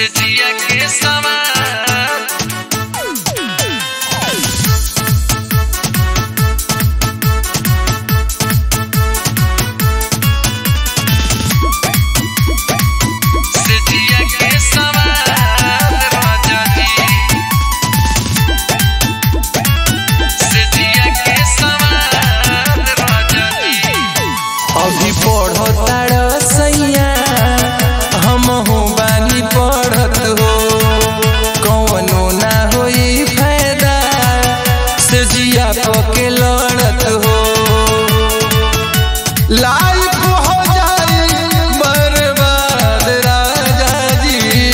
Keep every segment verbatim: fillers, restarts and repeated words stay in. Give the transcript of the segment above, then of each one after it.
से जिया के सवार अभी पढ़ो तारा सैया हम हो बानी पढ़त हो कौनो ना होई फायदा से जिया पके लड़त हो लाइफ हो जाई बर्बाद राजा जी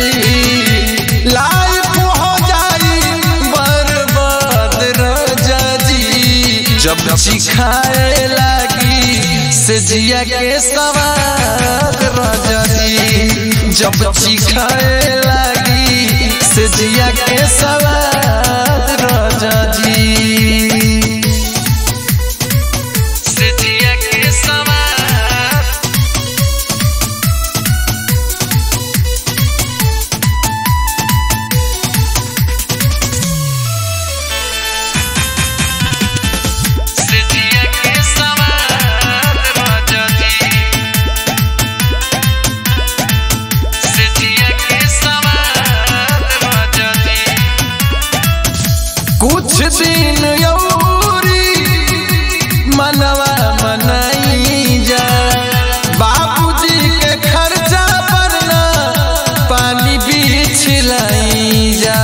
लाइफ हो जाई बर्बाद राजा जी जब सिखाए लागी से जिया के सवाद राजा जी जब सिखाए लागी से जिया के सवाद राजा जी से जिया के सवार से जिया के सवार राजा जी से जिया के सवार राजा जी कुछ दिन यौरी मनवा मनाई जा बाबूजी के खर्चा पर ना पानी बीछ लाई जा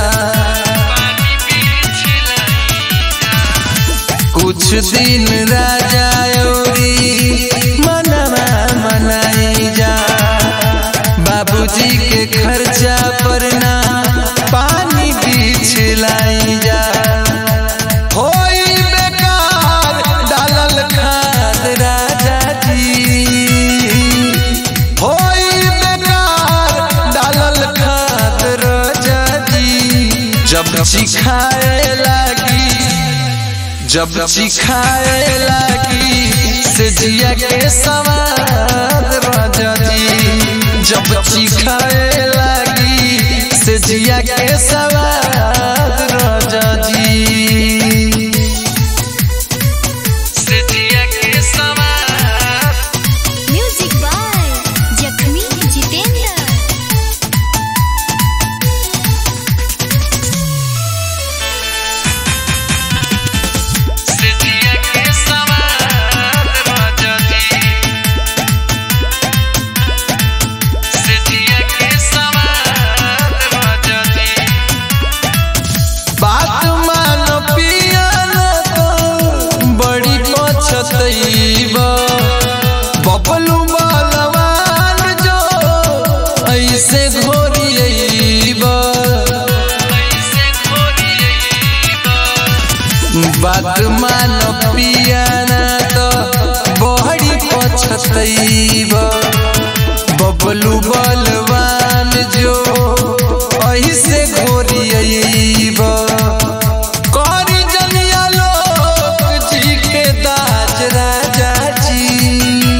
कुछ दिन राजा यौरी मनवा मनाई जा बाबूजी के खर्चा पर ना पानी बीछ लाई जा होई बेकार डालल खाद राजा जी होई बेकार डालल खाद राजा जी जब सिखाए लागी जब सिखाए लागी से जिया के सवाद राजा जी जब सिखाए लागी से जिया के सवाद राजा जी से जिया के सवार म्यूजिक बाय जख्मी जितेंद्र से जिया के सवार राजा जी से जिया के सवार राजा जी बात मान पिया न तो बड़ी पछतैबा बबलू बलवान जो ऐसे घोरियैबा ऐसे घोरियैबा बात मान पिया न तो बड़ी पछतैबा बबलू बलवान जो ऐसे घोरियैबा करी जनिया लोग जी के दाज राजा जी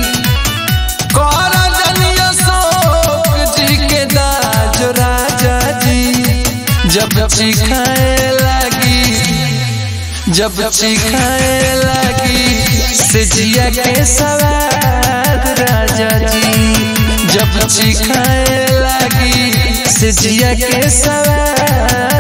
कर जनिया शोक जी के दाज राजा जी जब सिखाए लागी जब सिखाए लागी से जिया के सवाद राजा जी जब सिखाए लागी से जिया के सवाद